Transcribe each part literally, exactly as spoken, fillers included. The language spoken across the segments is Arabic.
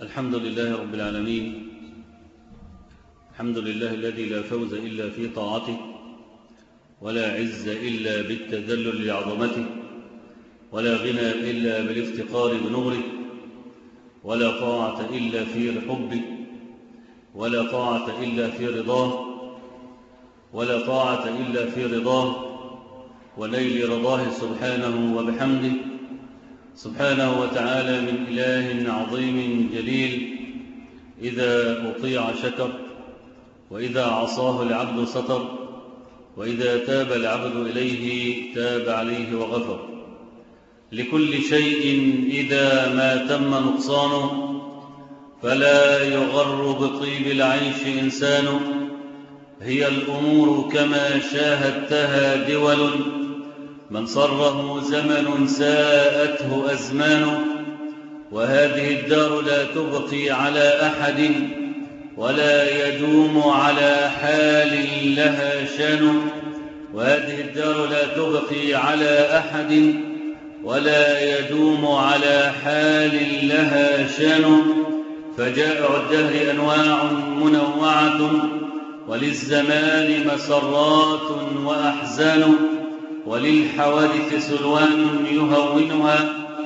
الحمد لله رب العالمين. الحمد لله الذي لا فوز إلا في طاعته، ولا عز إلا بالتذلل لعظمته، ولا غنى إلا بالافتقار بنوره، ولا طاعة إلا في حبه، ولا طاعة إلا في رضاه، ولا طاعة إلا في رضاه ونيل رضاه سبحانه وبحمده، سبحانه وتعالى من إله عظيم جليل إذا أطيع شكر، وإذا عصاه العبد ستر، وإذا تاب العبد إليه تاب عليه وغفر. لكل شيء إذا ما تم نقصانه فلا يغر بطيب العيش إنسان. هي الأمور كما شاهدتها دول، من صره زمن ساءته أزمان. وهذه الدار لا تبقي على أحد، ولا يدوم على حال لها شان. وهذه الدار لا تبقي على أحد، ولا يدوم على حال لها شان. فجائع الدهر أنواع منوعة، وللزمان مسرات وأحزان، وللحوادث سلوان يهونها،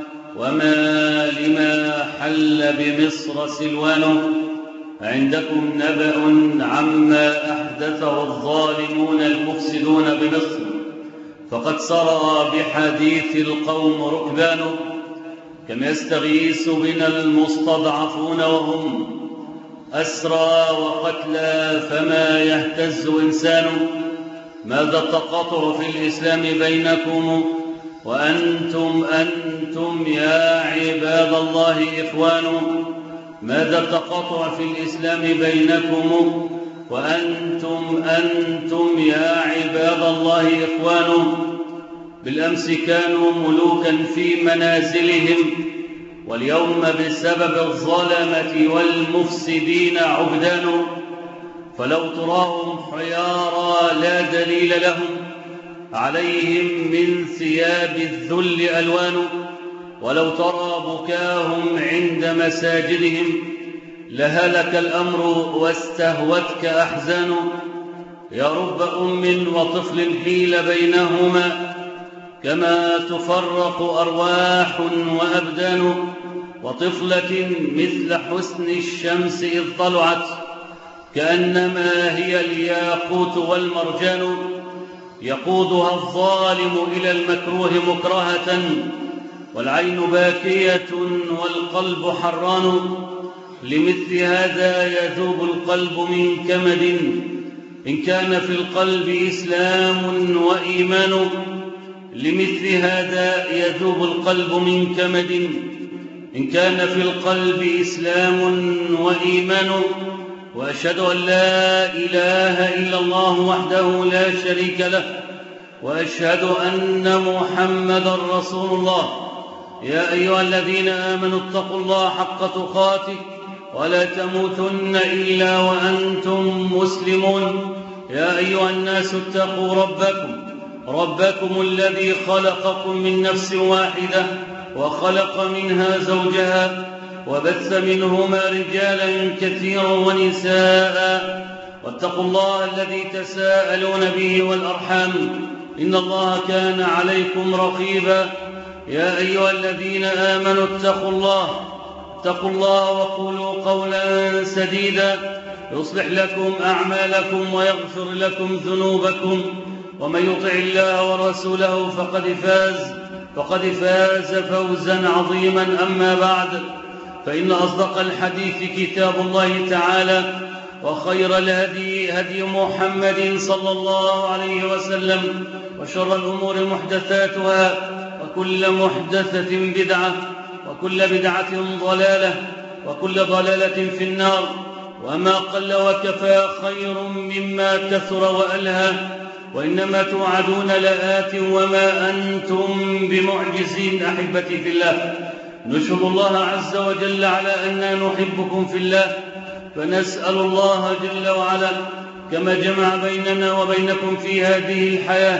وما لما حل بمصر سلوان. عندكم نبأ عما أحدثه الظالمون المفسدون بمصر، فقد سرى بحديث القوم ركبان. كم يستغيث بنا المستضعفون وهم أسرى وقتلى، فما يهتز إنسان. ماذا التقاطع في الإسلام بينكم وأنتم أنتم يا عباد الله إخوان؟ ماذا التقاطع في الإسلام بينكم وأنتم أنتم يا عباد الله إخوان؟ بالأمس كانوا ملوكا في منازلهم، واليوم بسبب الظلمة والمفسدين عبدان. فلو تراهم حيارى لا دليل لهم، عليهم من ثياب الذل ألوان. ولو ترى بكاهم عند مساجدهم، لهلك الأمر واستهوتك أحزان. يا رب أم وطفل حيل بينهما، كما تفرق أرواح وأبدان. وطفلة مثل حسن الشمس إذ طلعت، كأنما هي الياقوت والمرجان. يقودها الظالم إلى المكروه مكرهة، والعين باكية والقلب حران. لمثل هذا يذوب القلب من كمد، إن كان في القلب إسلام وإيمان. لمثل هذا يذوب القلب من كمد، إن كان في القلب إسلام وإيمان. وأشهد أن لا إله إلا الله وحده لا شريك له، وأشهد أن محمدا رسول الله. يا أيها الذين آمنوا اتقوا الله حق تقاته، ولا تموتن إلا وأنتم مسلمون. يا أيها الناس اتقوا ربكم ربكم الذي خلقكم من نفس واحدة، وخلق منها زوجها، وبث منهما رجالا كثيرا ونساء. واتقوا الله الذي تساءلون به والأرحام، إن الله كان عليكم رقيبا. يا أيها الذين آمنوا اتقوا الله اتقوا الله وقولوا قولا سديدا، يصلح لكم أعمالكم ويغفر لكم ذنوبكم، ومن يطع الله ورسوله فقد فاز فقد فاز فوزا عظيما. أما بعد، فإن أصدق الحديث كتاب الله تعالى، وخير الهدي هدي محمد صلى الله عليه وسلم، وشر الأمور محدثاتها، وكل محدثة بدعة، وكل بدعة ضلالة، وكل ضلالة في النار. وما قل وكفى خير مما كثر وألهى، وإنما توعدون لآت وما أنتم بمعجزين. أحبتي في الله، نشهد الله عز وجل على أننا نحبكم في الله، فنسأل الله جل وعلا كما جمع بيننا وبينكم في هذه الحياة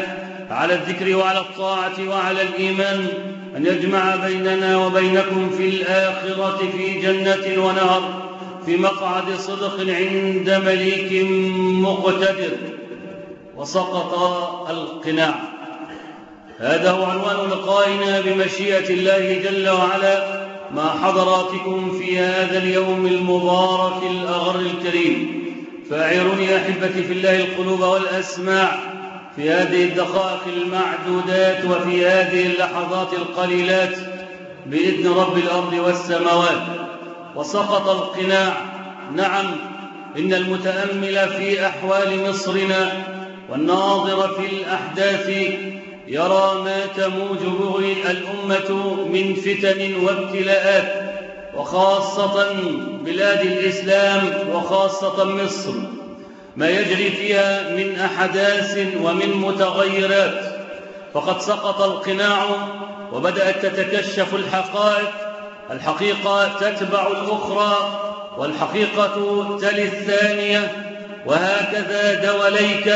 على الذكر وعلى الطاعة وعلى الإيمان، أن يجمع بيننا وبينكم في الآخرة في جنة ونهر في مقعد صدق عند مليك مقتدر. وسقط القناع. هذا هو عنوان لقائنا بمشيئة الله جل وعلا مع حضراتكم في هذا اليوم المبارك الأغر الكريم. فاعروني أحبتي في الله القلوب والأسماع في هذه الدقائق المعدودات وفي هذه اللحظات القليلات بإذن رب الأرض والسماوات. وسقط القناع. نعم، إن المتأمل في أحوال مصرنا والناظر في الأحداث يرى ما تموج به الأمة من فتن وابتلاءات، وخاصة بلاد الإسلام وخاصة مصر، ما يجري فيها من أحداث ومن متغيرات. فقد سقط القناع وبدأت تتكشف الحقائق، الحقيقة تتبع الأخرى والحقيقة تلي الثانية، وهكذا دواليك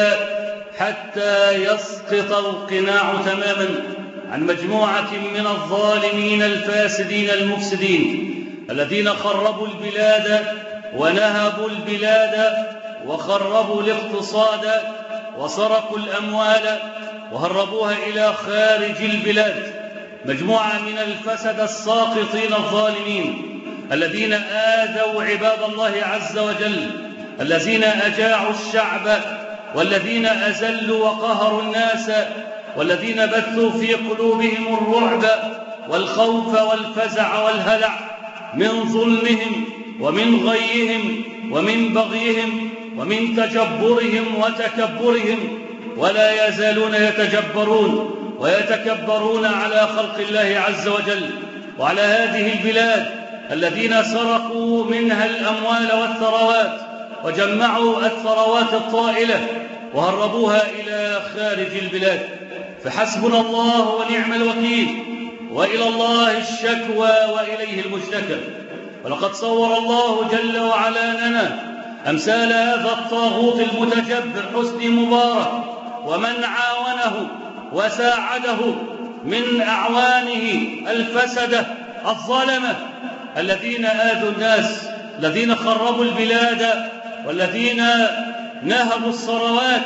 حتى يسقط القناع تماما عن مجموعة من الظالمين الفاسدين المفسدين الذين خربوا البلاد ونهبوا البلاد وخربوا الاقتصاد وسرقوا الأموال وهربوها إلى خارج البلاد. مجموعة من الفسد الساقطين الظالمين الذين آذوا عباد الله عز وجل، الذين أجاعوا الشعب، والذين أذلوا وقهروا الناس، والذين بثوا في قلوبهم الرعب والخوف والفزع والهلع من ظلمهم ومن غيهم ومن بغيهم ومن تجبرهم وتكبرهم. ولا يزالون يتجبرون ويتكبرون على خلق الله عز وجل وعلى هذه البلاد الذين سرقوا منها الأموال والثروات وجمعوا الثروات الطائلة وهربوها إلى خارج البلاد. فحسبنا الله ونعم الوكيل، وإلى الله الشكوى وإليه المشتكى. ولقد صور الله جل وعلا لنا أمثال هذا الطاغوت المتجبر حسني مبارك ومن عاونه وساعده من أعوانه الفسدة الظلمة الذين آذوا الناس، الذين خربوا البلاد، والذين نهبوا الثروات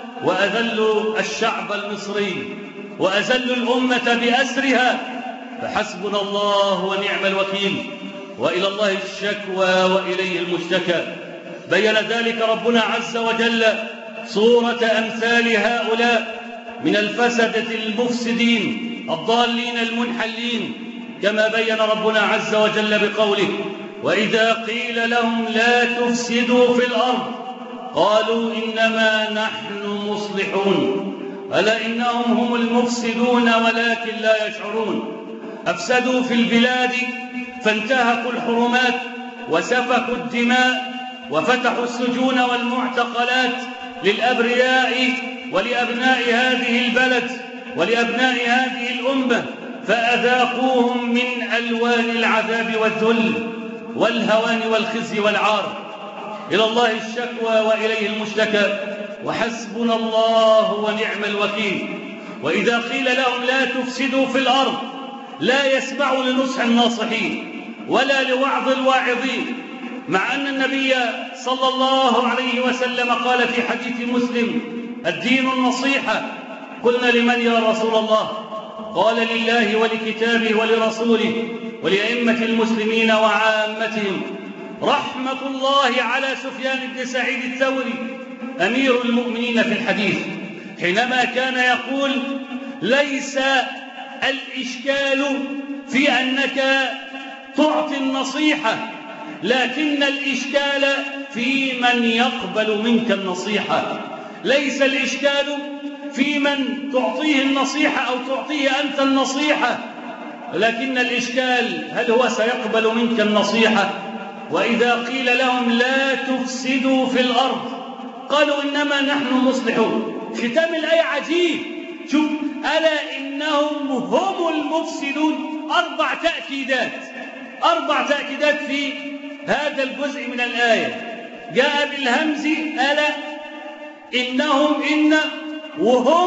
وأذلوا الشعب المصري وأذلوا الأمة بأسرها. فحسبنا الله ونعم الوكيل، وإلى الله الشكوى وإليه المشتكى. بين ذلك ربنا عز وجل صورة أمثال هؤلاء من الفسدة المفسدين الضالين المنحلين، كما بين ربنا عز وجل بقوله: وإذا قيل لهم لا تفسدوا في الأرض قالوا إنما نحن مصلحون ألا إنهم هم المفسدون ولكن لا يشعرون. أفسدوا في البلاد فانتهكوا الحرمات وسفكوا الدماء وفتحوا السجون والمعتقلات للأبرياء ولأبناء هذه البلد ولأبناء هذه الأمة، فأذاقوهم من ألوان العذاب والذل والهوان والخزي والعار. إلى الله الشكوى وإليه المشتكى، وحسبنا الله ونعم الوكيل. وإذا قيل لهم لا تفسدوا في الأرض لا يسمعوا لنصح الناصحين ولا لوعظ الواعظين، مع أن النبي صلى الله عليه وسلم قال في حديث مسلم: الدين النصيحة. قلنا: لمن يا رسول الله؟ قال: لله ولكتابه ولرسوله ولأئمة المسلمين وعامتهم. رحمة الله على سفيان بن سعيد الثوري أمير المؤمنين في الحديث، حينما كان يقول: ليس الإشكال في أنك تعطي النصيحة، لكن الإشكال في من يقبل منك النصيحة. ليس الإشكال في من تعطيه النصيحة أو تعطيه أنت النصيحة، لكن الإشكال هل هو سيقبل منك النصيحة. وإذا قيل لهم لا تفسدوا في الأرض قالوا إنما نحن مصلحون. ختام الآية عجيب. شوف: ألا إنهم هم المفسدون. أربع تأكيدات أربع تأكيدات في هذا الجزء من الآية. جاء بالهمز ألا، إنهم إن، وهم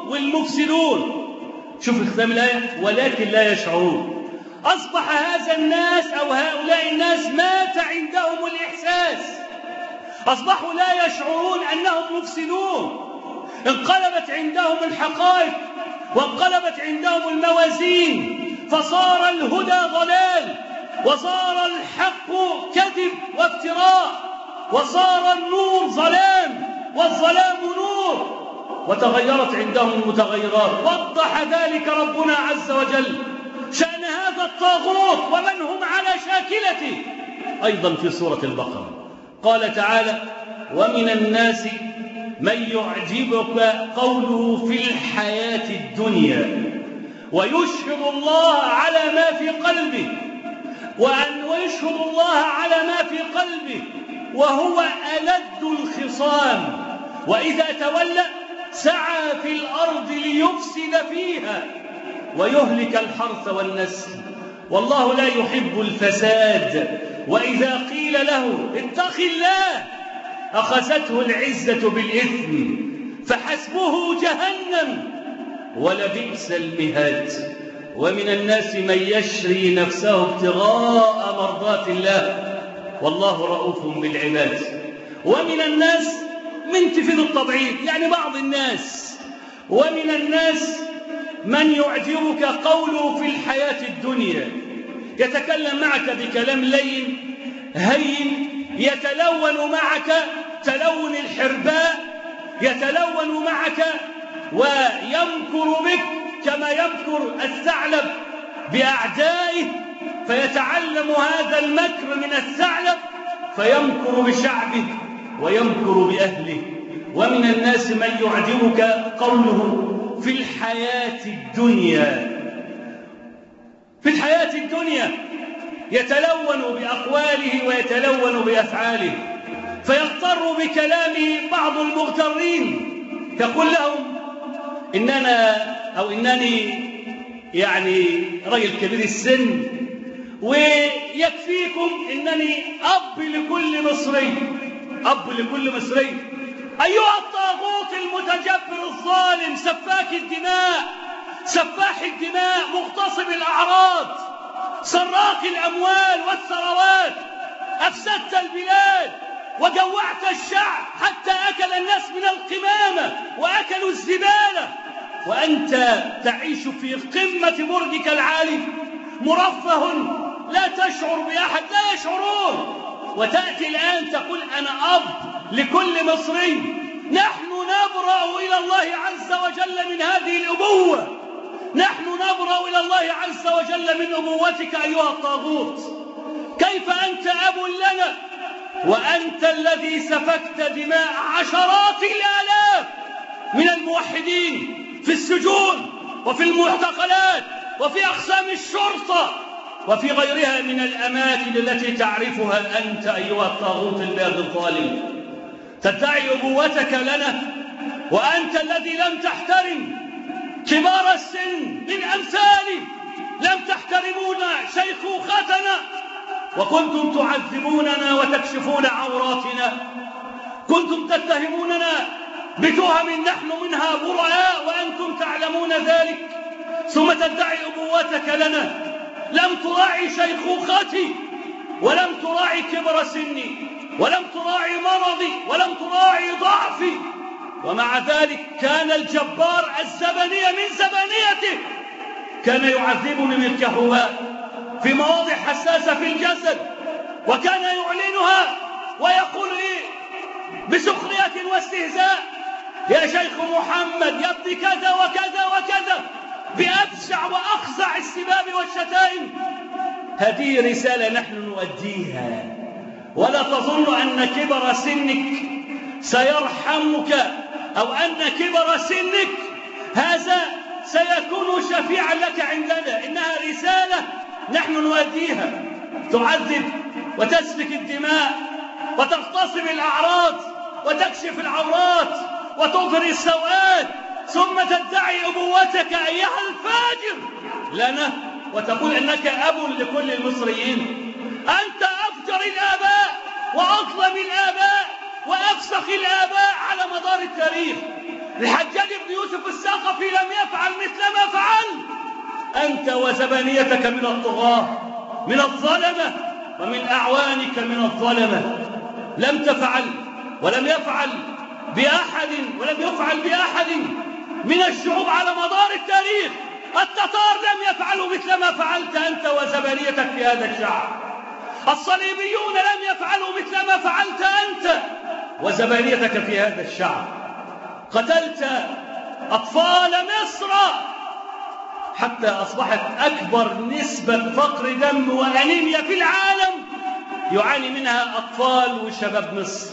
والمفسدون. شوف ختام الآية، ولكن لا يشعرون. أصبح هذا الناس أو هؤلاء الناس مات عندهم الإحساس، أصبحوا لا يشعرون أنهم مفسدون. انقلبت عندهم الحقائق وانقلبت عندهم الموازين، فصار الهدى ضلال، وصار الحق كذب وافتراء، وصار النور ظلام والظلام نور، وتغيرت عندهم المتغيرات. وضح ذلك ربنا عز وجل شأن هذا الطاغوت ومن هم على شاكلته أيضا في سورة البقرة. قال تعالى: ومن الناس من يعجبك قوله في الحياة الدنيا ويشهد الله على ما في قلبه وأن ويشهد الله على ما في قلبه وهو ألد الخصام، وإذا تولى سعى في الأرض ليفسد فيها ويهلك الحرث والنسل والله لا يحب الفساد. وإذا قيل له اتق الله أخذته العزة بالإثم فحسبه جهنم ولبئس المهاد. ومن الناس من يشري نفسه ابتغاء مرضات الله والله رؤوف بالعباد. ومن الناس من تفيد التبعيض، يعني بعض الناس. ومن الناس من يعجبك قوله في الحياة الدنيا، يتكلم معك بكلام لين هين، يتلون معك تلون الحرباء، يتلون معك ويمكر بك كما يمكر الثعلب بأعدائه، فيتعلم هذا المكر من الثعلب فيمكر بشعبه ويمكر بأهله. ومن الناس من يعجبك قوله في الحياة الدنيا، في الحياة الدنيا يتلون بأقواله ويتلون بأفعاله، فيغتر بكلام بعض المغترين، يقول لهم إننا أو إنني يعني رجل كبير السن ويكفيكم إنني أب لكل مصري، أب لكل مصري. أيها الطاغوت المتجبر الظالم سفاك الدماء، سفاح الدماء، مغتصب الأعراض، سراق الأموال والثروات، أفسدت البلاد وجوعت الشعب حتى أكل الناس من القمامة وأكلوا الزبالة، وأنت تعيش في قمة برجك العالي مرفه لا تشعر بأحد، لا يشعرون. وتأتي الآن تقول أنا أب لكل مصري. نحن نبرأ إلى الله عز وجل من هذه الأبوة، نحن نبرأ إلى الله عز وجل من أبوتك أيها الطاغوت. كيف أنت أب لنا وأنت الذي سفكت دماء عشرات الآلاف من الموحدين في السجون وفي المعتقلات وفي أقسام الشرطة وفي غيرها من الأماكن التي تعرفها أنت أيها الطاغوت الباغي الظالم. تدعي أبوتك لنا وأنت الذي لم تحترم كبار السن من أمثالي، لم تحترمون شيخوختنا، وكنتم تعذبوننا وتكشفون عوراتنا، كنتم تتهموننا بتهم نحن منها براء وأنتم تعلمون ذلك، ثم تدعي أبوتك لنا. لم تراعي شيخوختي ولم تراعي كبر سني ولم تراعي مرضي ولم تراعي ضعفي، ومع ذلك كان الجبار الزبنية من زبنيته كان يعذبني بالكهرباء في مواضع حساسة في الجسد، وكان يعلنها ويقول لي بسخرية واستهزاء يا شيخ محمد يا ابن كذا وكذا وكذا بأبشع وأخزع السباب والشتائم. هذه رسالة نحن نؤديها، ولا تظن أن كبر سنك سيرحمك أو أن كبر سنك هذا سيكون شفيعا لك عندنا. إنها رسالة نحن نؤديها، تعذب وتسفك الدماء وتغتصب الأعراض وتكشف العورات وتظهر السوءات، ثم تدعي أبوتك أيها الفاجر لنا وتقول أنك أب لكل المصريين. أنت أفجر الآباء وأظلم الآباء وأفسخ الآباء على مدار التاريخ. الحجاج بن يوسف الثقفي لم يفعل مثل ما فعل. أنت وزبانيتك من الطغاة، من الظلمة، ومن أعوانك من الظلمة لم تفعل ولم يفعل بأحد ولم يفعل بأحد من الشعوب على مدار التاريخ. التتار لم يفعلوا مثل ما فعلت أنت وزبانيتك في هذا الشعب. الصليبيون لم يفعلوا مثل ما فعلت أنت وزبانيتك في هذا الشعب. قتلت أطفال مصر حتى أصبحت أكبر نسبة فقر دم وأنيميا في العالم يعاني منها أطفال وشباب مصر.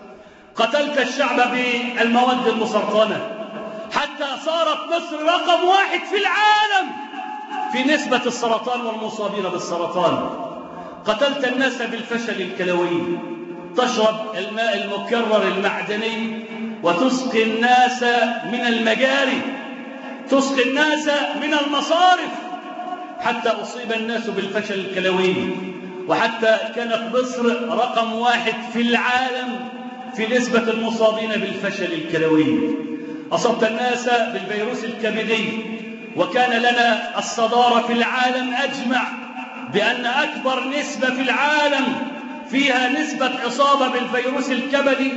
قتلت الشعب بالمواد المسرطنة حتى صارت مصر رقم واحد في العالم في نسبة السرطان والمصابين بالسرطان. قتلت الناس بالفشل الكلوي، تشرب الماء المكرر المعدني وتسقي الناس من المجاري، تسقي الناس من المصارف، حتى أصيب الناس بالفشل الكلوي، وحتى كانت مصر رقم واحد في العالم في نسبة المصابين بالفشل الكلوي. أصبت الناس بالفيروس الكبدي، وكان لنا الصدارة في العالم أجمع بأن أكبر نسبة في العالم فيها نسبة إصابة بالفيروس الكبدي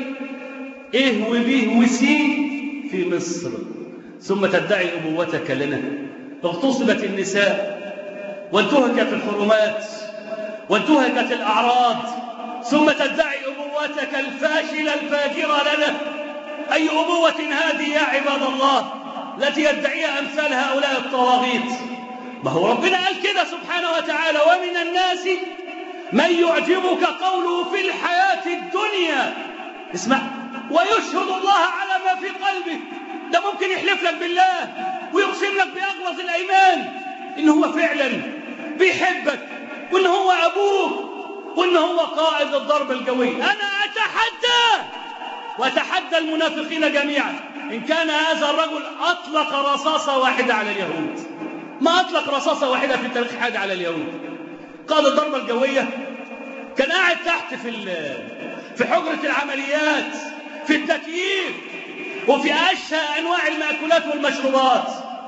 إيه وبيه وسي في مصر. ثم تدعي أبوتك لنا. اغتصبت النساء وانتهكت الحرمات وانتهكت الأعراض، ثم تدعي أبوتك الفاشلة الفاجرة لنا. أي أبوة هذه يا عباد الله التي يدعيها أمثال هؤلاء الطواغيت؟ ما هو ربنا قال كده سبحانه وتعالى: ومن الناس من يعجبك قوله في الحياة الدنيا، اسمع، ويشهد الله على ما في قلبه. ده ممكن يحلف لك بالله ويقسم لك بأغلظ الأيمان إن هو فعلا بيحبك، وإن هو أبوك، وإن هو قائد الضرب الجوي. أنا أتحدى وأتحدى المنافقين جميعا إن كان هذا الرجل أطلق رصاصة واحدة على اليهود. ما أطلق رصاصة واحدة في التاريخ حاجة على اليهود. قائد الضربة الجوية كان قاعد تحت في في حجرة العمليات في التكييف وفي أشهى أنواع المأكولات والمشروبات،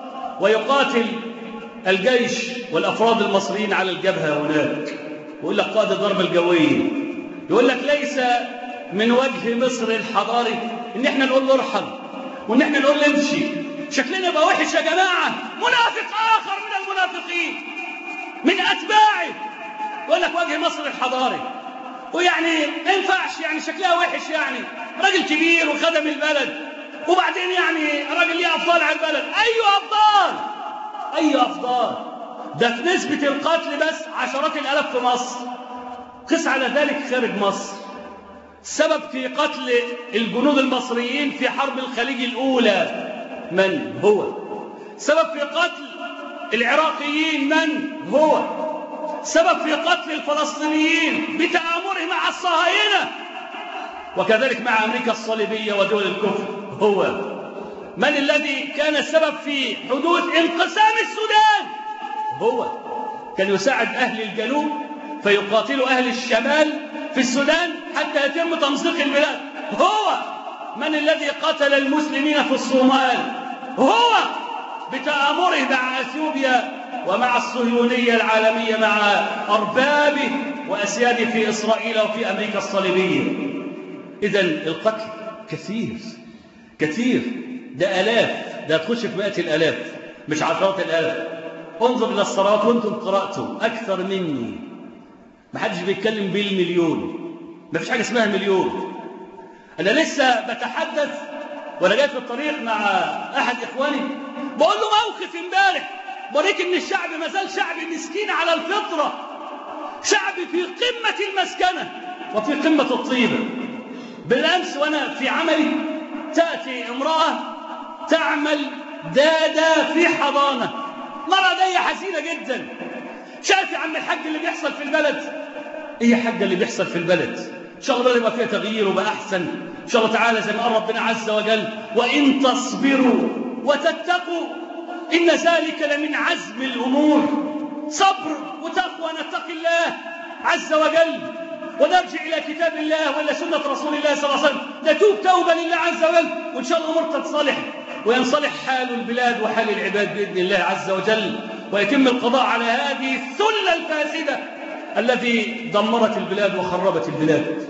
ويقاتل الجيش والأفراد المصريين على الجبهة هناك. يقول لك قائد الضربة الجوية يقول لك: ليس من وجه مصر الحضاري إن إحنا نقول له ارحل وإن إحنا نقول له امشي، شكلنا يبقى وحش يا جماعة. منافق آخر من المنافقين من أتباعه يقول لك وجه مصر الحضاري، ويعني ما ينفعش، يعني شكلها وحش، يعني راجل كبير وخدم البلد، وبعدين يعني راجل ليه أفضال على البلد. أي أفضال؟ أي أفضال؟ ده في نسبة القتل بس عشرات الآلاف في مصر، قس على ذلك خارج مصر. السبب في قتل الجنود المصريين في حرب الخليج الأولى من هو؟ سبب في قتل العراقيين من هو؟ سبب في قتل الفلسطينيين بتآمره مع الصهاينة وكذلك مع أمريكا الصليبية ودول الكفر هو؟ من الذي كان السبب في حدوث انقسام السودان؟ هو. كان يساعد أهل الجنوب فيقاتلوا أهل الشمال في السودان حتى يتم تمزيق البلاد. هو. من الذي قتل المسلمين في الصومال؟ هو، بتآمره مع أثيوبيا ومع الصهيونية العالمية، مع أربابه وأسياده في إسرائيل وفي أمريكا الصليبية. إذن القتل كثير كثير، ده آلاف، ده تخش في مئات الآلاف مش عشرات الآلاف. انظر إلى الثروات وانتم قرأتم أكثر مني. ما حدش بيتكلم بالمليون، ما فيش حاجة اسمها مليون. أنا لسه بتحدث وأنا جاي في الطريق مع أحد إخواني بقول له موقف امبارح بوريك إن الشعب ما زال شعب مسكين على الفطرة، شعب في قمة المسكنة وفي قمة الطيبة. بالأمس وأنا في عملي تأتي امرأة تعمل دادة في حضانة، مرة دي حزينة جدا. شايف يا عم الحاج اللي بيحصل في البلد؟ إيه يا حاجة اللي بيحصل في البلد؟ إن شاء الله يبقى فيها تغيير وبقى أحسن إن شاء الله تعالى، زي ما قال ربنا عز وجل: وإن تصبروا وتتقوا إن ذلك لمن عزم الأمور. صبر وتقوى، نتقي الله عز وجل ونرجع إلى كتاب الله وإلى سنة رسول الله صلى الله عليه وسلم، نتوب توبة لله عز وجل، وإن شاء الله الأمور تتصلح وينصلح حال البلاد وحال العباد بإذن الله عز وجل، ويتم القضاء على هذه الثلة الفاسدة التي دمرت البلاد وخربت البلاد.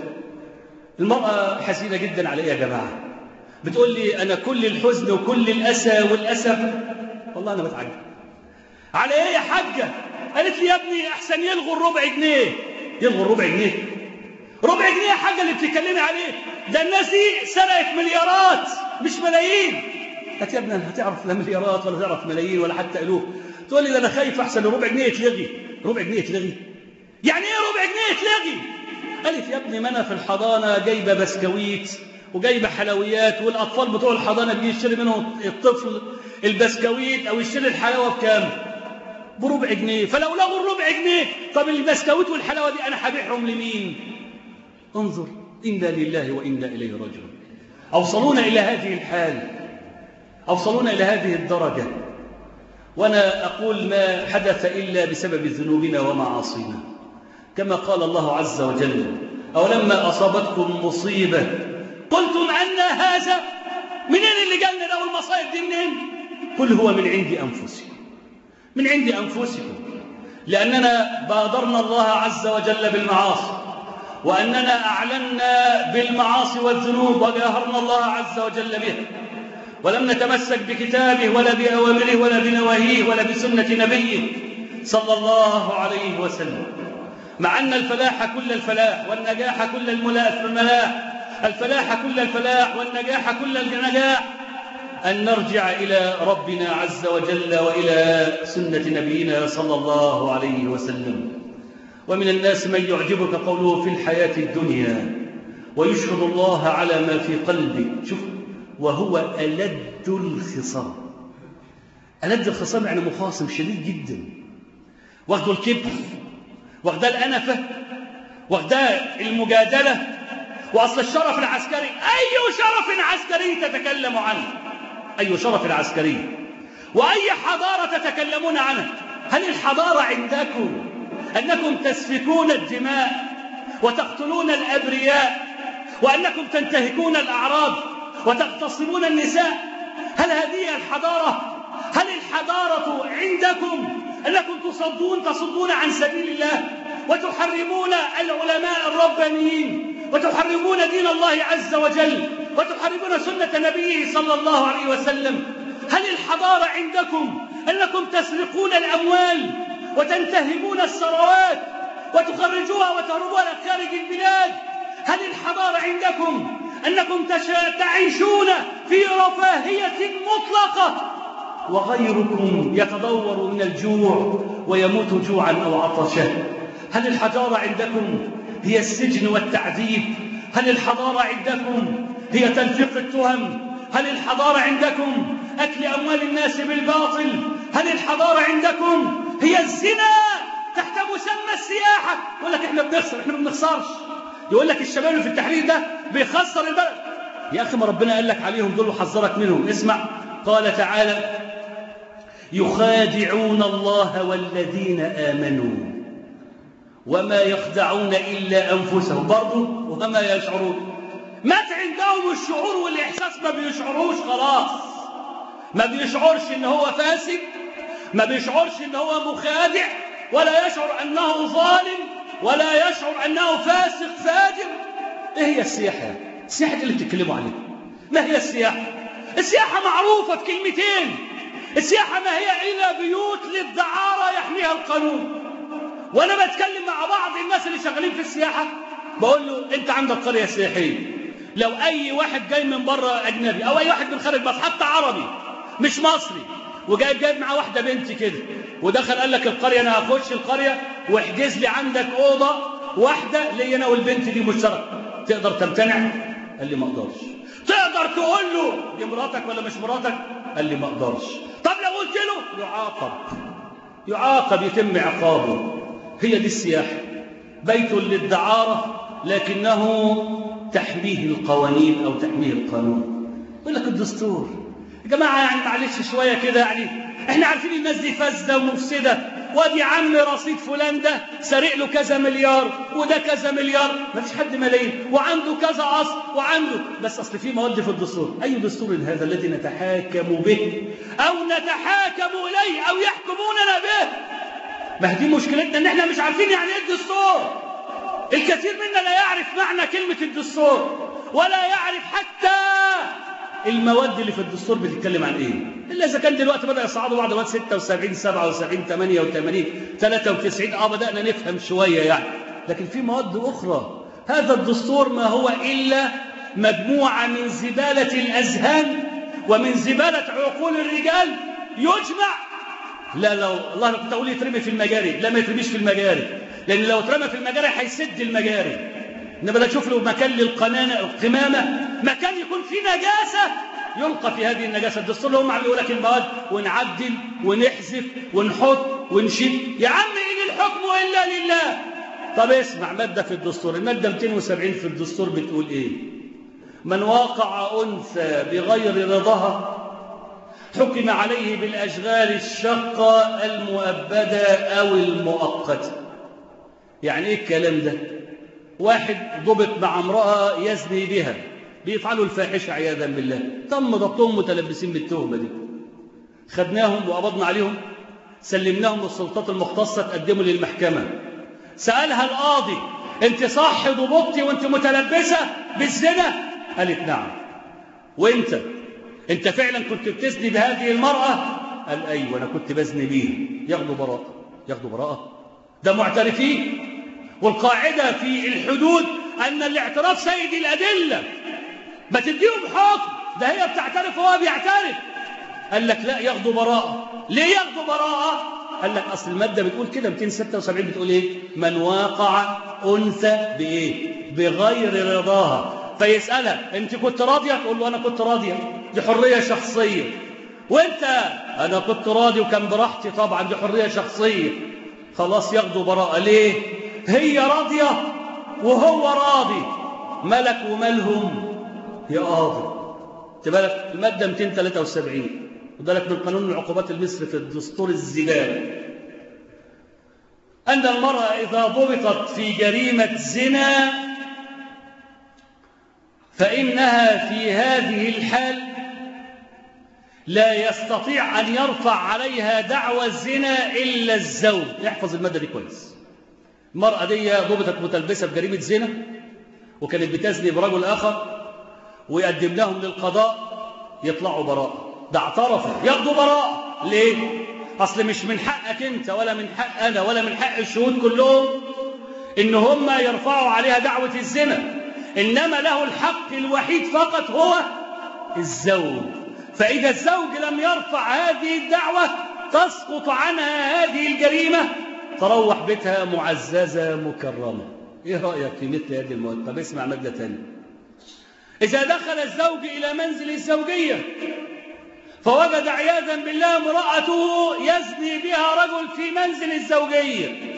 المرأة حزينة جدا على إيه يا جماعة؟ بتقول لي أنا كل الحزن وكل الأسى والأسف. والله أنا بتعجب على إيه يا حاجة؟ قالت لي يا ابني أحسن يلغوا الربع جنيه. يلغوا الربع جنيه؟ ربع جنيه يا حاجة اللي بتتكلمي عليه ده الناس دي سرقت مليارات مش ملايين. قالت يا ابني أنا هتعرف لا مليارات ولا تعرف ملايين ولا حتى ألوف. تقول لي ده أنا خايف أحسن الربع جنيه يتلغي. ربع جنيه يتلغي؟ يعني إيه ربع جنيه يتلغي؟ قالت يا ابني ما أنا في الحضانة جايبة بسكويت وجايبة حلويات، والأطفال بتوع الحضانة بيجي يشتري منهم الطفل البسكويت أو يشتري الحلاوة بكام؟ بربع جنيه. فلو لغوا الربع جنيه طب البسكويت والحلاوة دي أنا هبيعهم لمين؟ انظر، إنا لله وإنا إليه راجعون. أوصلونا إلى هذه الحال، أوصلونا إلى هذه الدرجة. وأنا أقول ما حدث إلا بسبب ذنوبنا ومعاصينا، كما قال الله عز وجل أولما أصابتكم مصيبة قلتم أن هذا، منين اللي قالنا ده والمصائب دي منين؟ قل هو من عند أنفسكم، من عند أنفسكم، لأننا بادرنا الله عز وجل بالمعاصي، وأننا أعلنا بالمعاصي والذنوب وجاهرنا الله عز وجل بها، ولم نتمسك بكتابه ولا بأوامره ولا بنواهيه ولا بسنة نبيه صلى الله عليه وسلم. مع أن الفلاح كل الفلاح والنجاح كل الملاح، الفلاح كل الفلاح والنجاح كل النجاح أن نرجع إلى ربنا عز وجل وإلى سنة نبينا صلى الله عليه وسلم. ومن الناس من يعجبك قوله في الحياة الدنيا ويشهد الله على ما في قلبه، شوف، وهو ألد الخصام. ألد الخصام يعني مخاصم شديد جدا، واخده الكبر، واخده الأنفة، واخده المجادلة. وأصل الشرف العسكري، أي شرف عسكري تتكلم عنه؟ أي شرف عسكري وأي حضارة تتكلمون عنها؟ هل الحضارة عندكم أنكم تسفكون الدماء وتقتلون الأبرياء وأنكم تنتهكون الأعراض وتغتصبون النساء؟ هل هذه الحضارة؟ هل الحضارة عندكم أنكم تصدون تصدون عن سبيل الله وتحرمون العلماء الربانيين وتحرمون دين الله عز وجل وتحرمون سنة نبيه صلى الله عليه وسلم؟ هل الحضارة عندكم أنكم تسرقون الأموال وتنتهبون الثروات وتخرجوها وتهربوها خارج البلاد؟ هل الحضارة عندكم أنكم تعيشون في رفاهية مطلقة وغيركم يتضور من الجوع ويموت جوعا أو عطشا؟ هل الحضارة عندكم هي السجن والتعذيب؟ هل الحضارة عندكم هي تلفيق التهم؟ هل الحضارة عندكم أكل أموال الناس بالباطل؟ هل الحضارة عندكم هي الزنا تحت مسمى السياحة؟ يقول لك إحنا بنخسر. إحنا ما بنخسرش. يقول لك الشباب اللي في التحرير ده بيخسر البلد. يا أخي ما ربنا قال لك عليهم دول وحذرك منهم. اسمع، قال تعالى يخادعون الله والذين آمنوا وما يخدعون إلا أنفسهم، برضو وما يشعرون. مات عندهم الشعور والإحساس، ما بيشعروش خلاص، ما بيشعرش إن هو فاسد، ما بيشعرش إن هو مخادع، ولا يشعر أنه ظالم، ولا يشعر أنه فاسق فاجر. إيه هي السياحة؟ السياحة اللي بتتكلموا عليها ما هي السياحة؟ السياحة معروفة بكلمتين. السياحة ما هي إلا بيوت للدعارة يحميها القانون. وأنا بتكلم مع بعض الناس اللي شغالين في السياحة بقول له أنت عندك قرية سياحية، لو أي واحد جاي من بره أجنبي أو أي واحد من خارج مصر حتى عربي مش مصري وجايب جايب معاه واحدة بنت كده ودخل قال لك القرية أنا هخش القرية واحجز لي عندك أوضة واحدة لي أنا والبنت دي مشتركة، تقدر تمتنع؟ قال لي ما أقدرش. تقدر تقول له دي مراتك ولا مش مراتك؟ قال لي ما أقدرش. طب لو قلت له يعاقب، يعاقب يتم عقابه. هي دي السياحة، بيت للدعارة لكنه تحميه القوانين أو تحميه القانون. يقول لك الدستور يا جماعة يعني معلش شوية كده، يعني احنا عارفين الناس دي فاسدة ومفسدة وادي عم رصيد فلان ده سرق له كذا مليار وده كذا مليار، ما فيش حد ملايين وعنده كذا اصل وعنده، بس اصل في مواد في الدستور. اي دستور هذا الذي نتحاكم به او نتحاكم اليه او يحكموننا به؟ ما دي مشكلتنا، ان احنا مش عارفين يعني ايه الدستور. الكثير منا لا يعرف معنى كلمه الدستور ولا يعرف حتى المواد اللي في الدستور بتتكلم عن ايه، الا اذا كان دلوقتي بدا يصعدوا بعض مواد ستة وسبعين سبعة وسبعين ثمانية وثمانين ثلاثة وتسعين، اه بدانا نفهم شويه يعني. لكن في مواد اخرى هذا الدستور ما هو الا مجموعه من زباله الاذهان ومن زباله عقول الرجال يجمع. لا لو الله كنت اقول يترمي في المجاري، لا ما يترميش في المجاري، لان لو اترمى في المجاري هيسد المجاري. انما لا تشوف له مكان للقمامه، مكان يكون فيه نجاسه يلقى في هذه النجاسه. الدستور اللي هم عم يقول لك المواد ونعدل ونحذف ونحط ونشيل، يا عم ان الحكم الا لله. طب اسمع ماده في الدستور، الماده مئتين وسبعين في الدستور بتقول ايه؟ من واقع انثى بغير رضاها حكم عليه بالاشغال الشاقه المؤبده او المؤقته. يعني ايه الكلام ده؟ واحد ضبط مع امرأة يزني بها، بيفعلوا الفاحشة عياذا بالله، تم ضبطهم متلبسين بالتهمة دي، خدناهم وقبضنا عليهم، سلمناهم للسلطات المختصة تقدموا للمحكمة. سألها القاضي انت صح ضبطتي وانت متلبسة بالزنا؟ قالت نعم. وانت انت فعلا كنت بتزني بهذه المرأة؟ قال ايوه انا كنت بزني بيها. ياخدوا براءة. ياخدوا براءة؟ ده معترفين، والقاعدة في الحدود أن الاعتراف سيد الأدلة، ما تديهم حكم، ده هي بتعترف وهو بيعترف. قال لك لا ياخدوا براءة. ليه ياخدوا براءة؟ قال لك أصل المادة بتقول كده مئتين وستة وسبعين بتقول إيه؟ من واقع أنثى بإيه؟ بغير رضاها. فيسألها أنت كنت راضية؟ تقول له أنا كنت راضية، دي حرية شخصية. وأنت؟ أنا كنت راضي وكان براحتي طبعا، دي حرية شخصية. خلاص ياخدوا براءة. ليه؟ هي راضية وهو راضي، ملك ومالهم يا قاضي. تبالك المادة مئتين وثلاثة وسبعين وذلك من قانون العقوبات المصري في الدستور الزبالة أن المرأة إذا ضبطت في جريمة زنا فإنها في هذه الحال لا يستطيع أن يرفع عليها دعوى الزنا إلا الزوج. يحفظ المادة دي كويس. المرأة دي ضبطت متلبسة بجريمة زنا وكانت بتزني برجل آخر، ويقدم لهم للقضاء يطلعوا براءة. ده اعترفوا ياخدوا براءة. ليه؟ أصل مش من حقك أنت ولا من حق أنا ولا من حق الشهود كلهم إن هم يرفعوا عليها دعوة الزنا، إنما له الحق الوحيد فقط هو الزوج. فإذا الزوج لم يرفع هذه الدعوة تسقط عنها هذه الجريمة، تروح بيتها معززة مكرمة. إيه رأيك في مثل هذه المواد؟ طب اسمع مادة ثانية. إذا دخل الزوج إلى منزل الزوجية فوجد عياذا بالله امرأته يزني بها رجل في منزل الزوجية،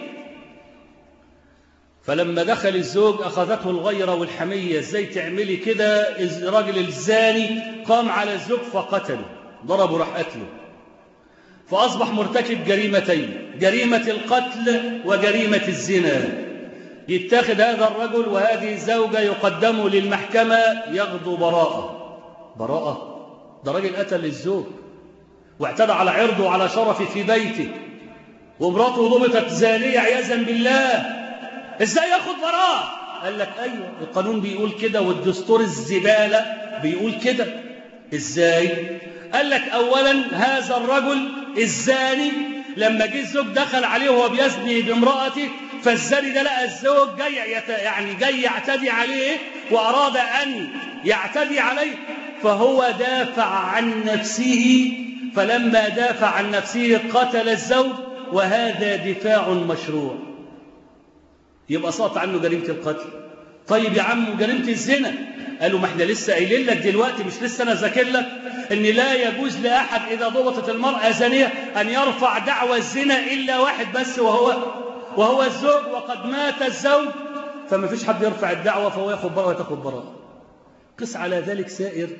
فلما دخل الزوج أخذته الغيرة والحمية، إزاي تعملي كده؟ الراجل الزاني قام على الزوج فقتله، ضربه راح قتله، فأصبح مرتكب جريمتين، جريمة القتل وجريمة الزنا. يتاخذ هذا الرجل وهذه الزوجة يقدموا للمحكمة ياخذوا براءة. براءة؟ ده راجل قتل الزوج واعتدى على عرضه وعلى شرفه في بيته، ومراته ضبطت زانية عياذا بالله، ازاي ياخذ براءة؟ قال لك ايوه القانون بيقول كده والدستور الزبالة بيقول كده. ازاي؟ قال لك اولا هذا الرجل الزاني لما جه الزوج دخل عليه وهو بيزني بامرأته، فالزاني ده لقى الزوج جاي يعني جاي يعتدي عليه واراد ان يعتدي عليه، فهو دافع عن نفسه، فلما دافع عن نفسه قتل الزوج، وهذا دفاع مشروع، يبقى سقط عنه جريمة القتل. طيب يا عم جريمة الزنا؟ قالوا ما احنا لسه قايلين لك دلوقتي، مش لسه انا ذاكر لك ان لا يجوز لاحد اذا ضبطت المرأة زانية ان يرفع دعوى الزنا الا واحد بس وهو وهو الزوج، وقد مات الزوج فما فيش حد يرفع الدعوة، فهو ياخذ براءة وتاخذ براءة. قس على ذلك سائر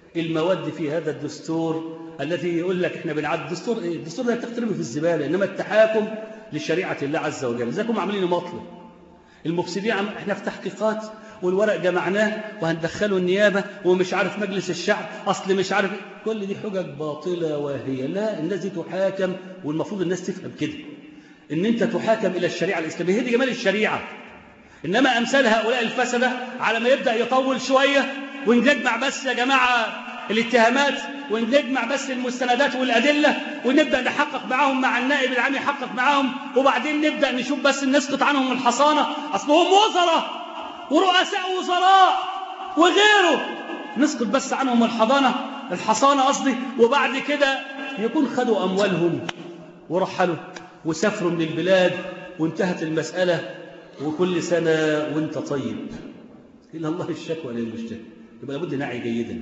المواد في هذا الدستور الذي يقول لك احنا بنعد الدستور ايه؟ الدستور ده تقتربه في الزبالة، إنما التحاكم لشريعة الله عز وجل. ازاي هم عاملين مطلب المفسدين؟ عم احنا في تحقيقات والورق جمعناه وهندخله النيابة ومش عارف مجلس الشعب أصل مش عارف، كل دي حجج باطلة واهية. لا، الناس دي تحاكم، والمفروض الناس تفهم كده إن أنت تحاكم إلى الشريعة الإسلامية، هي دي جمال الشريعة. إنما أمثال هؤلاء الفسدة على ما يبدأ يطول شوية ونجمع بس يا جماعة الاتهامات ونجمع بس المستندات والأدلة ونبدأ نحقق معهم، مع النائب العام يحقق معهم، وبعدين نبدأ نشوف بس نسقط عنهم الحصانة، أصلهم وزراء ورؤساء وزراء وغيره، نسقط بس عنهم الحضانة الحصانة قصدي، وبعد كده يكون خدوا أموالهم ورحلوا وسافروا من البلاد وانتهت المسألة، وكل سنة وانت طيب. إلا الله الشكوى للمشتكي. يبقى لابد نعي جيدا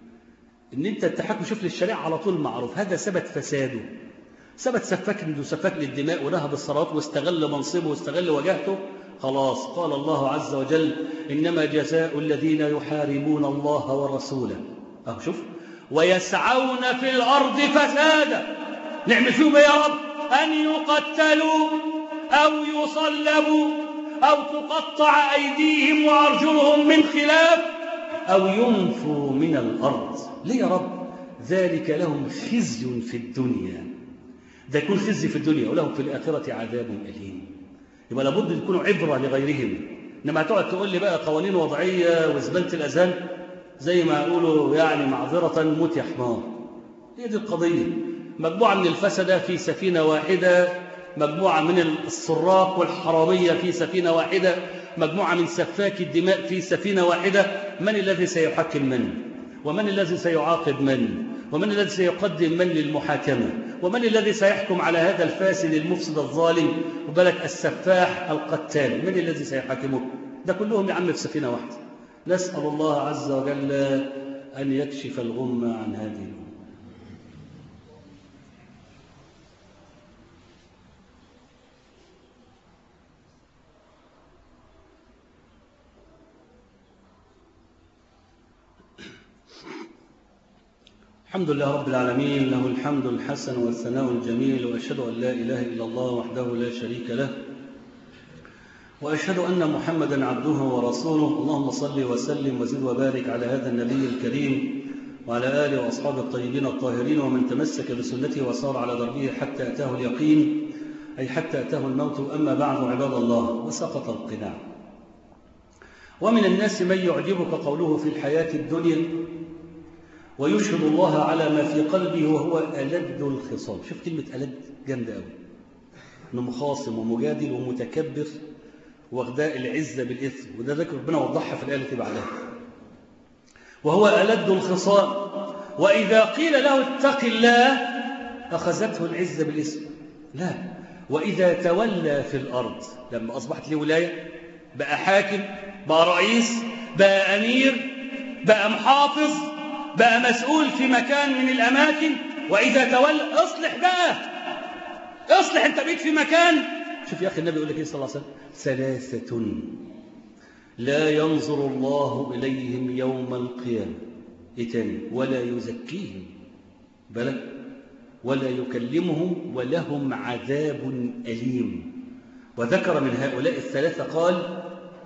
ان انت التحكم شوف للشريعة على طول معروف، هذا ثبت فساده، ثبت سفاك سفاك للدماء ونهب الثروات واستغل منصبه واستغل وجهته، خلاص قال الله عز وجل إنما جزاء الذين يحاربون الله ورسوله أهو شوف ويسعون في الأرض فسادا، نعمل فيهم يا رب أن يقتلوا أو يصلبوا أو تقطع أيديهم وأرجلهم من خلاف أو ينفوا من الأرض. ليه يا رب؟ ذلك لهم خزي في الدنيا، ده يكون خزي في الدنيا ولهم في الآخرة عذاب أليم. يبقى لابد يكونوا عبرة لغيرهم. إنما تقعد تقول لي بقى قوانين وضعية وزبالة الأذان زي ما يقولوا يعني معذرة موت يا حمار. هي دي القضية. مجموعة من الفسدة في سفينة واحدة، مجموعة من السراق والحرامية في سفينة واحدة، مجموعة من سفاك الدماء في سفينة واحدة. من الذي سيحكم من؟ ومن الذي سيعاقب من؟ ومن الذي سيقدم من للمحاكمة؟ ومن الذي سيحكم على هذا الفاسد المفسد الظالم وبلك السفاح القتال؟ من الذي سيحاكمه؟ ده كلهم يا عم في سفينة واحدة. نسأل الله عز وجل أن يكشف الغمة عن هذه الأمة. الحمد لله رب العالمين، له الحمد الحسن والثناء الجميل، وأشهد أن لا إله إلا الله وحده لا شريك له، وأشهد أن محمدا عبده ورسوله. اللهم صل وسلم وزد وبارك على هذا النبي الكريم وعلى آله وأصحابه الطيبين الطاهرين ومن تمسك بسنته وصار على دربه حتى أتاه اليقين، أي حتى أتاه الموت. أما بعد عباد الله، وسقط القناع. ومن الناس من يعجبك قوله في الحياة الدنيا ويشهد الله على ما في قلبه وهو ألد الخصام. شوف كلمة ألد جامدة قوي، إنه مخاصم ومجادل ومتكبر واغداء العزة بالإثم، وده ذكر ربنا وضحها في الآية التي بعدها. وهو ألد الخصام، وإذا قيل له اتق الله أخذته العزة بالإثم. لا، وإذا تولى في الأرض، لما أصبحت له ولاية، بقى حاكم، بقى رئيس، بقى أمير، بقى محافظ، بقى مسؤول في مكان من الأماكن، وإذا تولى اصلح بقى، اصلح، انت بقيت في مكان. شوف يا أخي النبي يقول لك إيه صلى الله عليه وسلم؟ ثلاثة لا ينظر الله إليهم يوم القيامة، إيه تاني؟ ولا يزكيهم بل ولا يكلمهم ولهم عذاب أليم. وذكر من هؤلاء الثلاثة قال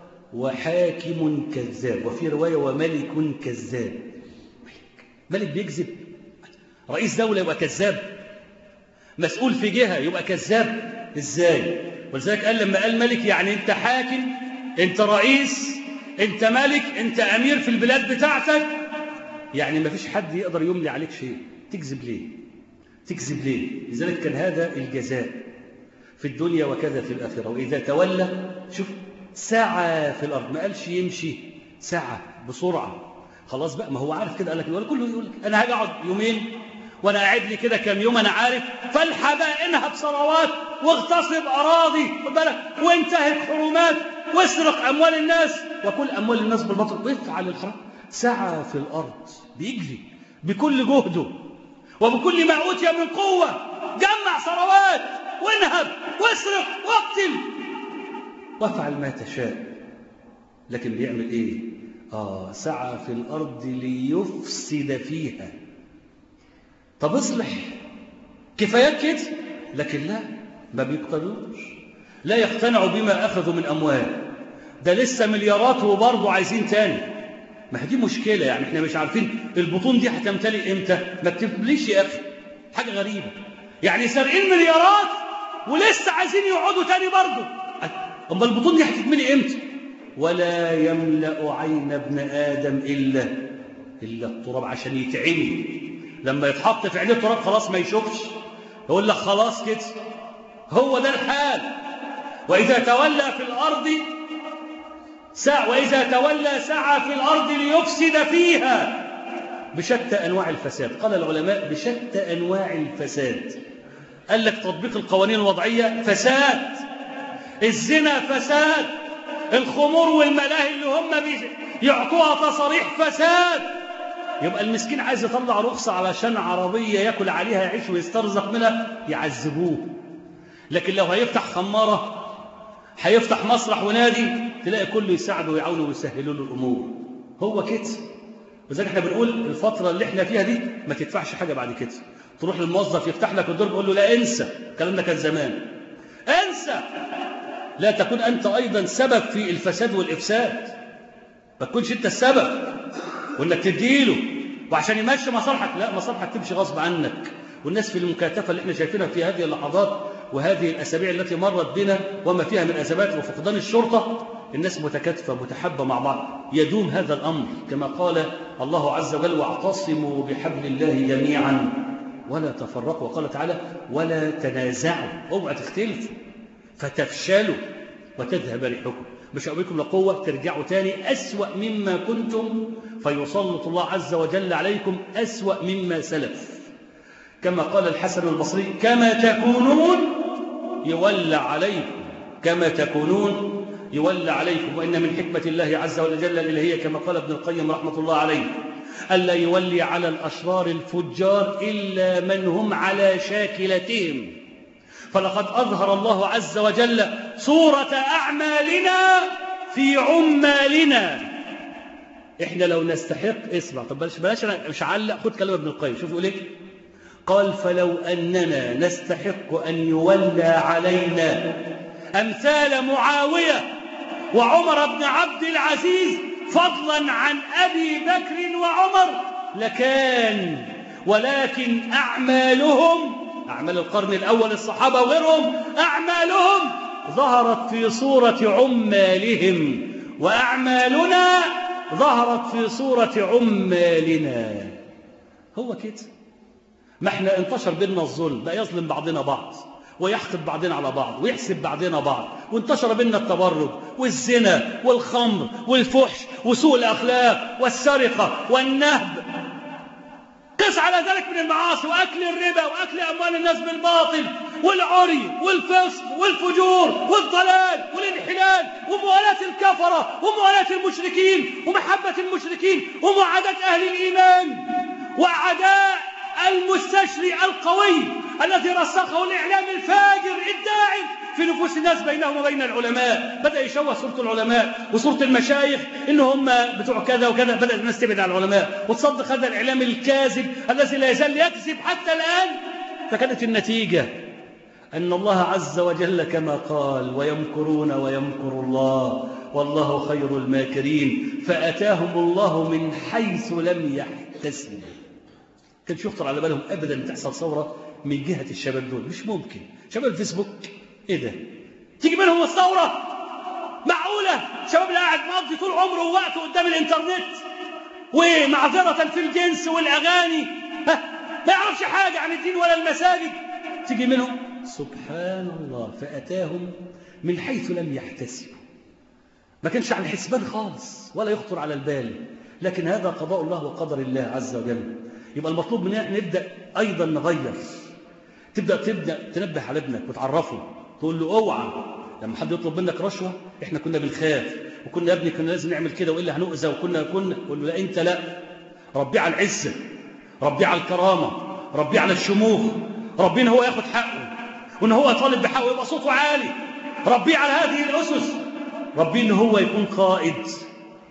وحاكم كذاب، وفي رواية وملك كذاب. ملك بيكذب؟ رئيس دولة يبقى كذاب؟ مسؤول في جهة يبقى كذاب؟ ازاي؟ ولذلك قال لما قال ملك يعني انت حاكم، انت رئيس، انت ملك، انت امير في البلاد بتاعتك، يعني ما فيش حد يقدر يملي عليك شيء. تكذب ليه؟ تكذب ليه؟ لذلك كان هذا الجزاء في الدنيا وكذا في الآخرة. وإذا تولى، شوف، سعى في الأرض، ما قالش يمشي، سعى بسرعة. خلاص بقى، ما هو عارف كده، قال لك ولا كله يقول لك انا هاجي اقعد يومين وانا قاعد لي كده كام يوم، انا عارف، فالحق بقى انهب ثروات واغتصب اراضي وانتهك حرمات واسرق اموال الناس وكل اموال الناس بالباطل ويفعل الحرام. سعى في الارض، بيجري بكل جهده وبكل ما اوتي من قوه، جمع ثروات وانهب واسرق واقتل وافعل ما تشاء. لكن بيعمل ايه؟ آه سعى في الأرض ليفسد فيها. طب اصلح، كفايات كده. لكن لا، ما بيقتنعوش، لا يقتنعوا بما أخذوا من أموال، ده لسه مليارات وبرضه عايزين تاني. ما هي دي مشكلة، يعني احنا مش عارفين البطون دي هتمتلئ امتى. ما تبليش يا أخي، حاجة غريبة، يعني سارقين مليارات ولسه عايزين يقعدوا تاني برضه. أما البطون دي هتتملي امتى؟ ولا يملأ عين ابن آدم إلا إلا التراب، عشان يتعمي. لما يتحط في عينيه التراب خلاص ما يشوفش، يقول لك خلاص كده، هو ده الحال. وإذا تولى في الأرض سعى وإذا تولى سعى في الأرض ليفسد فيها بشتى أنواع الفساد. قال العلماء بشتى أنواع الفساد. قال لك تطبيق القوانين الوضعية فساد، الزنا فساد، الخمور والملاهي اللي هم يعطوها تصاريح فساد. يبقى المسكين عايز يطلع رخصة علشان عربية يأكل عليها يعيش ويسترزق منها، يعذبوه. لكن لو هيفتح خمارة، هيفتح مسرح ونادي، تلاقي كله يساعده ويعاونه ويسهلوا له الأمور. هو كده. وذلك احنا بنقول الفترة اللي احنا فيها دي ما تدفعش حاجة بعد كده. تروح للموظف يفتح لك الدرج يقول له لا انسى، الكلام ده كان زمان، انسى. لا تكون أنت أيضا سبب في الفساد والإفساد، ما تكونش أنت السبب وإنك تديله وعشان يمشي مصالحك. لا، مصالحك تمشي غصب عنك. والناس في المكاتفة اللي احنا شايفينها في هذه اللحظات وهذه الأسابيع التي مرت بنا وما فيها من أزمات وفقدان الشرطة، الناس متكاتفة متحبة مع بعض. يدوم هذا الأمر كما قال الله عز وجل واعتصموا بحبل الله جميعا ولا تفرقوا. وقال تعالى ولا تنازعوا، اوعوا تختلفوا فتفشلوا وتذهب ريحكم. مش هقول لكم لقوة ترجعوا تاني أسوأ مما كنتم فيسلط الله عز وجل عليكم أسوأ مما سلف. كما قال الحسن البصري كما تكونون يولى عليكم، كما تكونون يولى عليكم. وإن من حكمة الله عز وجل الإلهية كما قال ابن القيم رحمة الله عليه ألا يولي على الأشرار الفجار إلا من هم على شاكلتهم. فلقد أظهر الله عز وجل صورة أعمالنا في عمالنا. إحنا لو نستحق، اسمع، طب بلاش بلاش أنا مش علق، خد كلام ابن القيم، شوف يقول إيه. قال فلو أننا نستحق أن يولى علينا أمثال معاوية وعمر بن عبد العزيز فضلا عن أبي بكر وعمر لكان، ولكن أعمالهم، أعمال القرن الأول الصحابة وغيرهم، أعمالهم ظهرت في صورة عمالهم وأعمالنا ظهرت في صورة عمالنا. هو كده. ما احنا انتشر بيننا الظلم، بقى يظلم بعضنا بعض ويحقد بعضنا على بعض ويحسب بعضنا بعض، وانتشر بيننا التبرج والزنا والخمر والفحش وسوء الأخلاق والسرقة والنهب. قس على ذلك من المعاصي وأكل الربا وأكل أموال الناس بالباطل والعري والفسق والفجور والضلال والانحلال وموالاة الكفرة وموالاة المشركين ومحبة المشركين ومعاداة أهل الإيمان وعداء المستشري القوي الذي رسخه الإعلام الفاجر الداعم في نفوس الناس بينهم وبين العلماء. بدأ يشوه صورة العلماء وصورة المشايخ إن هم بتوع كذا وكذا. بدأت الناس تبعد عن العلماء وتصدق هذا الإعلام الكاذب الذي لا يزال يكذب حتى الآن. فكانت النتيجة أن الله عز وجل كما قال ويمكرون ويمكر الله والله خير الماكرين فأتاهم الله من حيث لم يحتسبوا. كانش يخطر على بالهم أبدا أن تحصل ثورة من جهة الشباب دول، مش ممكن. شباب الفيسبوك إيه ده؟ تيجي منهم الثورة؟ معقولة؟ شباب اللي قاعد مقضي طول عمره ووقته قدام الإنترنت ومعذرة في الجنس والأغاني، ها ما يعرفش حاجة عن الدين ولا المساجد، تيجي منهم سبحان الله فأتاهم من حيث لم يحتسبوا. ما كانش على الحسبان خالص ولا يخطر على البال، لكن هذا قضاء الله وقدر الله عز وجل. يبقى المطلوب مننا نبدأ أيضا نغير. تبدأ تبدأ تنبه على ابنك وتعرفه، تقول له اوعى لما حد يطلب منك رشوة. احنا كنا بنخاف وكنا يا ابني كنا لازم نعمل كده وإلا هنؤذى وكنا كنا قول له لا أنت لا، ربي على العزة، ربي على الكرامة، ربي على الشموخ، ربي إن هو ياخد حقه وإن هو يطالب بحقه يبقى صوته عالي، ربي على هذه الأسس، ربي إن هو يكون قائد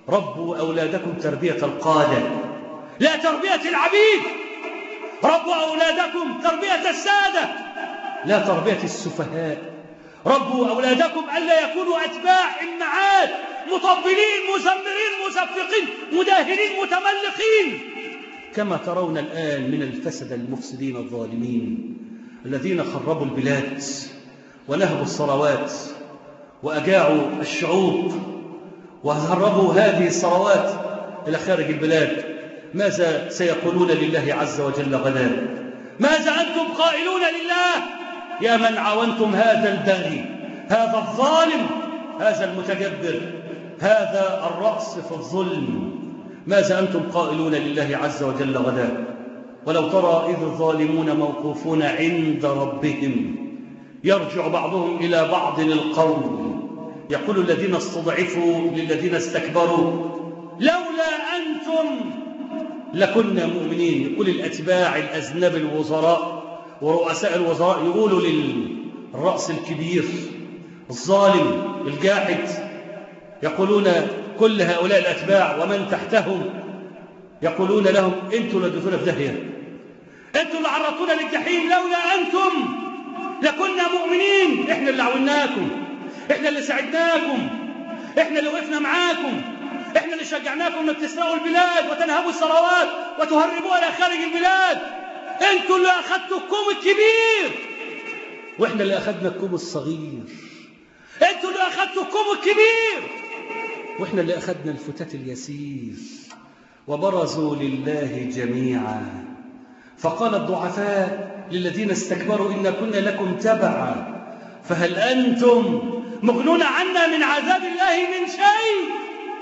ربوا أولادكم تربية القادة لا تربية العبيد. ربوا أولادكم تربية السادة لا تربية السفهاء. ربوا أولادكم ألا يكونوا أتباع إمعات مطبلين مزمرين مزفقين مداهنين متملقين، كما ترون الآن من الفسد المفسدين الظالمين الذين خربوا البلاد ونهبوا الثروات وأجاعوا الشعوب وهربوا هذه الثروات إلى خارج البلاد. ماذا سيقولون لله عز وجل غدا؟ ماذا أنتم قائلون لله يا من عاونتم هذا البغي، هذا الظالم، هذا المتجبر، هذا الرأس في الظلم؟ ماذا أنتم قائلون لله عز وجل غدا؟ ولو ترى إذ الظالمون موقوفون عند ربهم يرجع بعضهم إلى بعض القول يقول الذين استضعفوا للذين استكبروا لولا أنتم لكنا مؤمنين. يقول الأتباع الأذناب الوزراء ورؤساء الوزراء يقولوا للرأس الكبير الظالم الجاحد، يقولون كل هؤلاء الأتباع ومن تحتهم يقولون لهم أنتوا اللي اديتونا في داهية، أنتوا اللي عرضتونا للجحيم، لولا أنتم لكنا مؤمنين. إحنا اللي عاوناكم، إحنا اللي ساعدناكم، إحنا اللي وقفنا معاكم، إحنا اللي شجعناكم أنك تسرقوا البلاد وتنهبوا الثروات وتهربوها إلى خارج البلاد. أنتوا اللي أخذتوا الكوم الكبير وإحنا اللي أخذنا الكوم الصغير. أنتوا اللي أخذتوا الكوم الكبير وإحنا اللي أخذنا الفتات اليسير. وبرزوا لله جميعا فقال الضعفاء للذين استكبروا إن كنا لكم تبعا فهل أنتم مغنون عنا من عذاب الله من شيء؟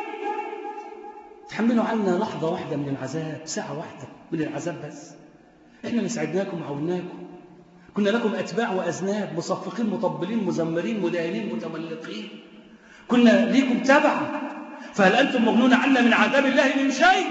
تحملوا عنا لحظة واحدة من العذاب، ساعة واحدة من العذاب بس. إحنا اللي ساعدناكم وعاوناكم، كنا لكم أتباع وأذناب مصفقين مطبلين مزمرين مداهنين متملقين، كنا ليكم تبعا فهل أنتم مغنون عنا من عذاب الله من شيء؟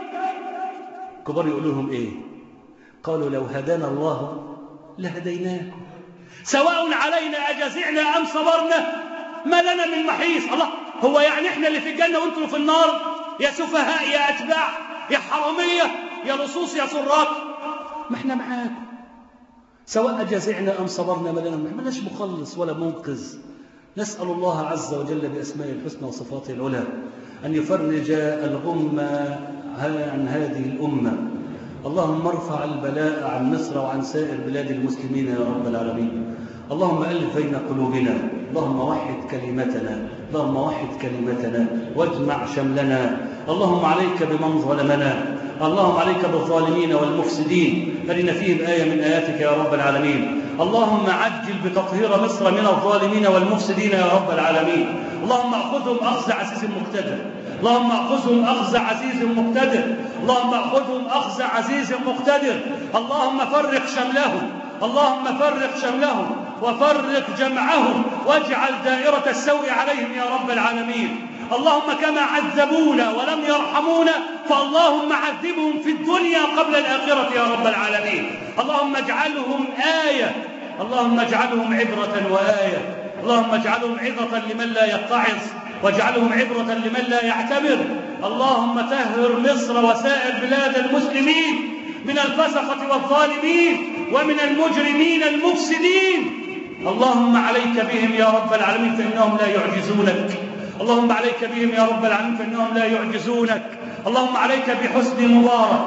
كبار يقولوا لهم إيه؟ قالوا لو هدانا الله لهديناكم سواء علينا أجزعنا أم صبرنا ما لنا من محيص. الله، هو يعني إحنا اللي في الجنة وأنتم في النار؟ يا سفهاء يا أتباع يا حرامية يا لصوص يا سراق، ما إحنا معاكم سواء أجزعنا أم صبرنا ما لنا من محيص. مخلص ولا منقذ. نسأل الله عز وجل بأسمائه الحسنى وصفاته العلى أن يفرج الغمة عن هذه الأمة. اللهم ارفع البلاء عن مصر وعن سائر بلاد المسلمين يا رب العالمين. اللهم ألف بين قلوبنا، اللهم وحد كلمتنا، اللهم وحد كلمتنا واجمع شملنا. اللهم عليك بمن ظلمنا، اللهم عليك بالظالمين والمفسدين، أرنا فيهم آية من آياتك يا رب العالمين. اللهم عجل بتطهير مصر من الظالمين والمفسدين يا رب العالمين. اللهم أخذهم أخذ عزيز مقتدر، اللهم أخذهم أخذ عزيز مقتدر، اللهم أخذهم أخذ عزيز مقتدر. اللهم فرق شملهم، اللهم فرق شملهم وفرق جمعهم واجعل دائرة السوء عليهم يا رب العالمين. اللهم كما عذبونا ولم يرحمونا فاللهم عذبهم في الدنيا قبل الآخرة يا رب العالمين. اللهم اجعلهم آية، اللهم اجعلهم عبرة وآية، اللهم اجعلهم عظة لمن لا يتعظ واجعلهم عبرة لمن لا يعتبر. اللهم طهر مصر وسائر بلاد المسلمين من الفسقة والظالمين ومن المجرمين المفسدين. اللهم عليك بهم يا رب العالمين فإنهم لا يعجزونك، اللهم عليك بهم يا رب العالمين فإنهم لا يعجزونك. اللهم عليك بحسن مبارك،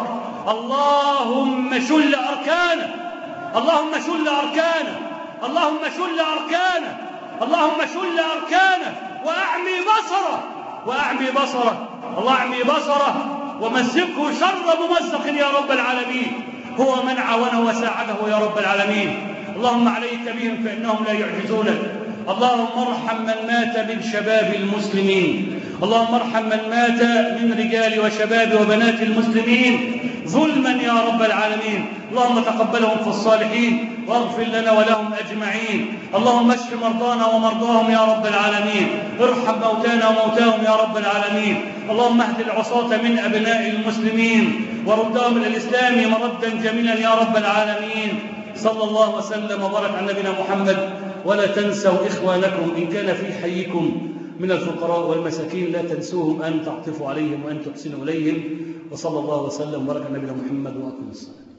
اللهم شل أركانه، اللهم شل أركانه، اللهم شل أركانه، اللهم شل أركانه وأعمي بصره، وأعمي بصره، الله أعمي بصره ومزقه شر ممزق يا رب العالمين. هو من عاونه وساعده يا رب العالمين. اللهم عليك بهم فإنهم لا يعجزونك. اللهم ارحم من مات من شباب المسلمين، اللهم ارحم من مات من رجال وشباب وبنات المسلمين ظلما يا رب العالمين. اللهم تقبلهم في الصالحين واغفر لنا ولهم أجمعين. اللهم اشف مرضانا ومرضاهم يا رب العالمين، ارحم موتانا وموتاهم يا رب العالمين. اللهم اهد العصاة من أبناء المسلمين وردهم إلى الإسلام مردا جميلا يا رب العالمين. صلى الله وسلم وبارك على نبينا محمد. ولا تنسوا إخوانكم إن كان في حيكم من الفقراء والمساكين لا تنسوهم أن تعطفوا عليهم وأن تحسنوا إليهم. وصلى الله وسلم وبارك على نبينا محمد وأقم الصلاة.